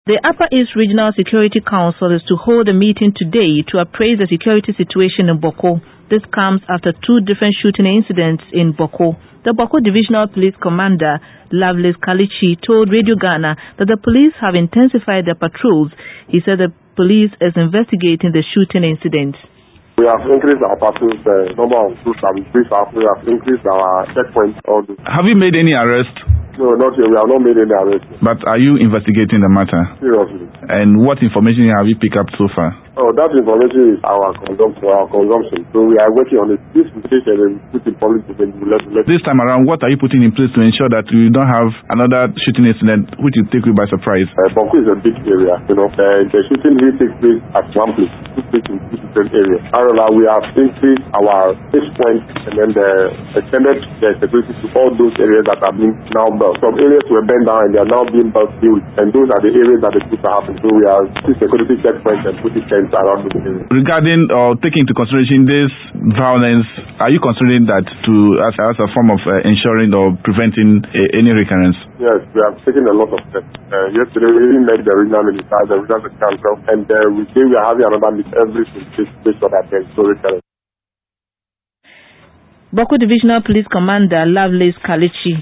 The Upper East Regional Security Council is to hold a meeting today to appraise the security situation in Bawku. This comes after two different shooting incidents in Bawku. The Bawku Divisional Police Commander, Lovelace Kalichi, told Radio Ghana that the police have intensified their patrols. He said the police is investigating the shooting incident. We have increased our patrols, the number of troops have increased, we have increased our checkpoints. Have you made any arrests? No, not yet. We have not made any arrests. But are you investigating the matter? Seriously. And what information have you picked up so far? Oh, that information is our consumption. So we are working on it. This information is put in public domain. This time around, what are you putting in place to ensure that you don't have another shooting incident which will take you by surprise? Bawku is a big area, the shooting really takes place at one place, in two different areas. However, we have increased our base point and then extended the security to all those areas that are being now built. Some areas were burned down and they are now being built new, and those are the areas that the shoots are happening. So we are security checkpoints and putting tents around the area. Regarding or taking into consideration this violence, are you considering that as a form of ensuring or preventing any recurrence? Yes, we have taken a lot of steps. Yesterday we met the regional minister, the regional council, and we say we are having another meeting every week based on that recurrence. Bawku Divisional Police Commander Lovelace Kalichi.